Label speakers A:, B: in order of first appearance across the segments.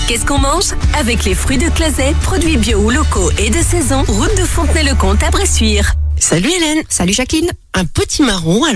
A: Qu'est-ce qu'on mange? Avec les fruits de Clazet, produits bio ou locaux et de saison, route de Fontenay-le-Comte à Bressuire.
B: Salut Hélène.
C: Salut Jacqueline.
B: Un potimarron,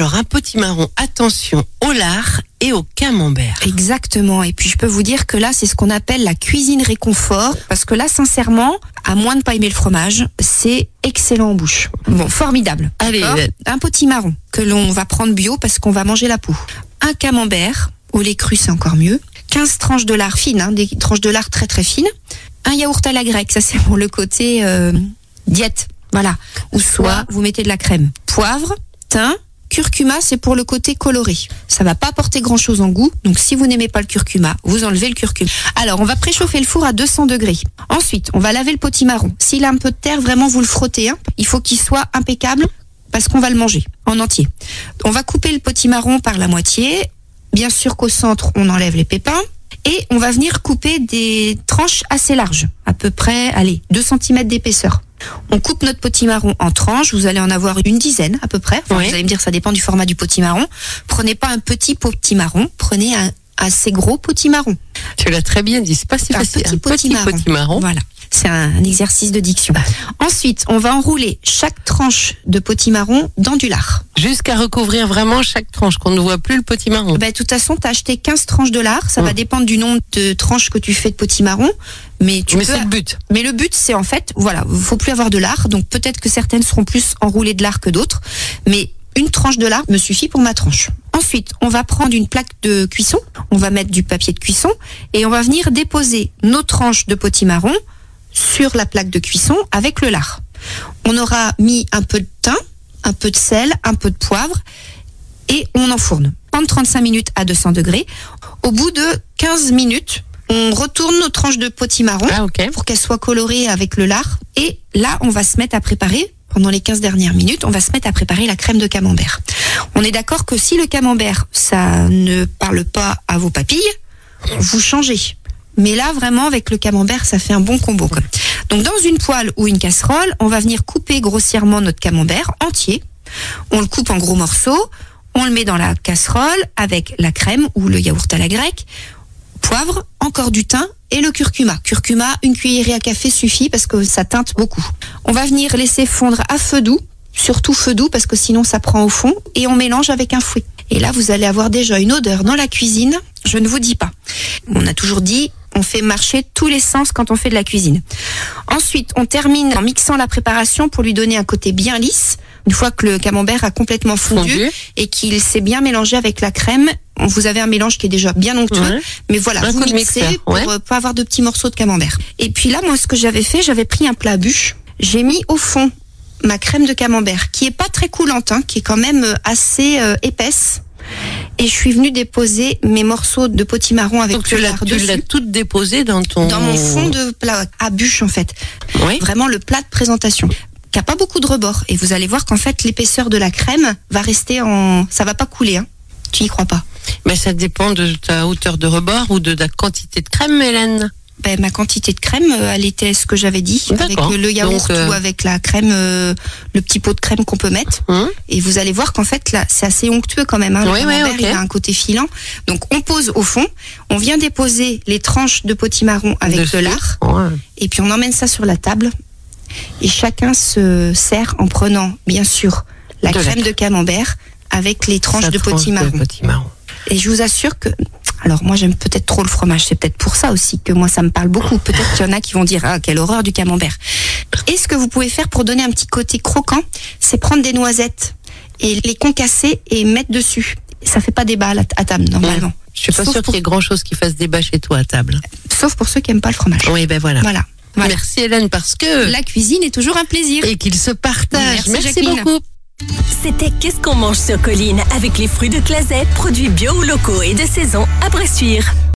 B: attention au lard et au camembert.
C: Exactement, et puis je peux vous dire que là c'est ce qu'on appelle la cuisine réconfort, parce que là sincèrement, à moins de pas aimer le fromage, c'est excellent en bouche. Bon, formidable.
B: Allez,
C: un potimarron que l'on va prendre bio parce qu'on va manger la peau. Un camembert, au lait cru c'est encore mieux. 15 tranches de lard fines, des tranches de lard très très fines. Un yaourt à la grecque, ça c'est pour le côté diète. Voilà. Ou soit vous mettez de la crème. Poivre, thym, curcuma, c'est pour le côté coloré. Ça va pas apporter grand chose en goût. Donc si vous n'aimez pas le curcuma, vous enlevez le curcuma. Alors on va préchauffer le four à 200 degrés. Ensuite, on va laver le potimarron. S'il a un peu de terre, vraiment vous le frottez. Il faut qu'il soit impeccable parce qu'on va le manger en entier. On va couper le potimarron par la moitié. Bien sûr qu'au centre, on enlève les pépins. Et on va venir couper des tranches assez larges. À peu près, 2 cm d'épaisseur. On coupe notre potimarron en tranches, vous allez en avoir une dizaine à peu près. Vous allez me dire, ça dépend du format du potimarron. Prenez pas un petit potimarron, prenez un assez gros potimarron.
B: Tu l'as très bien dit, c'est pas si facile.
C: Un petit potimarron. Voilà, c'est un exercice de diction. Ensuite, on va enrouler chaque tranche de potimarron dans du lard.
B: Jusqu'à recouvrir vraiment chaque tranche, qu'on ne voit plus le potimarron.
C: De toute façon, tu as acheté 15 tranches de lard, ça va dépendre du nombre de tranches que tu fais de potimarron. Mais
B: c'est le but.
C: Mais le but, c'est en fait, faut plus avoir de lard, donc peut-être que certaines seront plus enroulées de lard que d'autres, mais une tranche de lard me suffit pour ma tranche. Ensuite, on va prendre une plaque de cuisson, on va mettre du papier de cuisson et on va venir déposer nos tranches de potimarron sur la plaque de cuisson avec le lard. On aura mis un peu de thym, un peu de sel, un peu de poivre et on enfourne pendant 35 minutes à 200 degrés. Au bout de 15 minutes, on retourne nos tranches de potimarron pour qu'elles soient colorées avec le lard. Et là, on va se mettre à préparer, pendant les 15 dernières minutes, on va se mettre à préparer la crème de camembert. On est d'accord que si le camembert, ça ne parle pas à vos papilles, vous changez. Mais là, vraiment, avec le camembert, ça fait un bon combo. Donc, dans une poêle ou une casserole, on va venir couper grossièrement notre camembert entier. On le coupe en gros morceaux. On le met dans la casserole avec la crème ou le yaourt à la grecque. Poivre, encore du thym et le curcuma. Curcuma, une cuillerée à café suffit parce que ça teinte beaucoup. On va venir laisser fondre à feu doux, surtout feu doux parce que sinon ça prend au fond, et on mélange avec un fouet. Et là, vous allez avoir déjà une odeur dans la cuisine, je ne vous dis pas. On a toujours dit, on fait marcher tous les sens quand on fait de la cuisine. Ensuite, on termine en mixant la préparation pour lui donner un côté bien lisse. Une fois que le camembert a complètement fondu et qu'il s'est bien mélangé avec la crème, vous avez un mélange qui est déjà bien onctueux. Mais voilà, vous mixez pour pas avoir de petits morceaux de camembert. Et puis là, moi, ce que j'avais fait, j'avais pris un plat à bûche. J'ai mis au fond ma crème de camembert, qui est pas très coulante, qui est quand même assez épaisse. Et je suis venue déposer mes morceaux de potimarron avec
B: le lard dessus. Tu l'as toute déposée dans mon
C: fond de plat à bûche en fait. Vraiment le plat de présentation. Qui a pas beaucoup de rebord. Et vous allez voir qu'en fait l'épaisseur de la crème va rester ça va pas couler. Tu n'y crois pas?
B: Mais ça dépend de ta hauteur de rebord ou de ta quantité de crème, Hélène.
C: Ma quantité de crème, elle était ce que j'avais dit, avec le yaourt ou avec la crème, le petit pot de crème qu'on peut mettre. Et vous allez voir qu'en fait, là, c'est assez onctueux quand même. Le camembert, il a un côté filant. Donc, on pose au fond. On vient déposer les tranches de potimarron avec le lard. Et puis, on emmène ça sur la table. Et chacun se sert en prenant, bien sûr, la crème de camembert avec les tranches de potimarron. Et je vous assure que... Alors moi j'aime peut-être trop le fromage, c'est peut-être pour ça aussi que moi ça me parle beaucoup. Peut-être qu'il y en a qui vont dire quelle horreur du camembert. Et ce que vous pouvez faire pour donner un petit côté croquant, c'est prendre des noisettes et les concasser et mettre dessus. Ça fait pas débat à table normalement.
B: Je suis pas sûre qu'il y ait grand chose qui fasse débat chez toi à table.
C: Sauf pour ceux qui aiment pas le fromage.
B: Oui, voilà.
C: Voilà.
B: Merci Hélène, parce que
C: la cuisine est toujours un plaisir.
B: Et qu'il se partage. Merci
A: Jacqueline.
B: Beaucoup.
A: C'était Qu'est-ce qu'on mange sur Colline avec les fruits de Clazet, produits bio ou locaux et de saison à Bressuire.